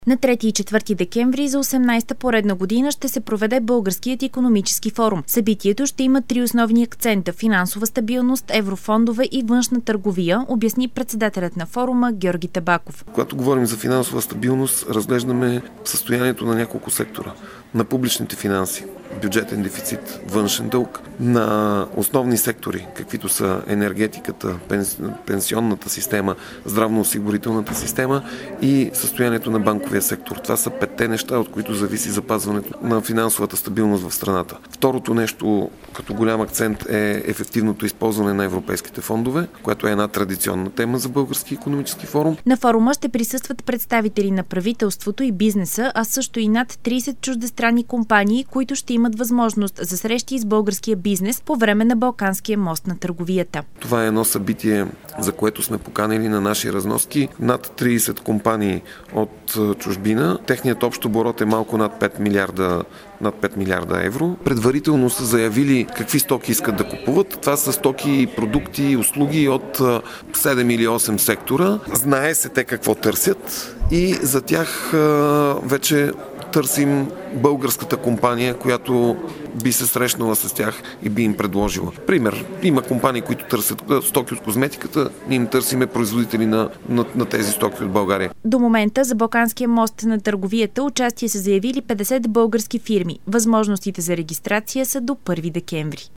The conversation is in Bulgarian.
На 3 и 4 декември за 18-та поредна година ще се проведе Българският икономически форум. Събитието ще има три основни акцента – финансова стабилност, еврофондове и външна търговия, обясни председателят на форума Георги Табаков. Когато говорим за финансова стабилност, разглеждаме състоянието на няколко сектора. На публичните финанси, бюджетен дефицит, външен дълг, на основни сектори, каквито са енергетиката, пенсионната система, здравноосигурителната система и състоянието на банковия сектор. Това са петте неща, от които зависи запазването на финансовата стабилност в страната. Второто нещо, като голям акцент, е ефективното използване на европейските фондове, което е една традиционна тема за Български икономически форум. На форума ще присъстват представители на правителството и бизнеса, а също и над 30 чуждестранни компании, които ще имат възможност за срещи с българския бизнес по време на Балканския мост на търговията. Това е едно събитие, за което сме поканили на наши разноски над 30 компании от чужбина. Техният общ оборот е малко над 5 милиарда евро. Предварително са заявили какви стоки искат да купуват. Това са стоки, продукти, услуги от 7 или 8 сектора. Знае се те какво търсят и за тях вече търсим българската компания, която би се срещнала с тях и би им предложила. Пример, има компании, които търсят стоки от козметиката, ние им търсиме производители на тези стоки от България. До момента за Балканския мост на търговията участие са заявили 50 български фирми. Възможностите за регистрация са до 1 декември.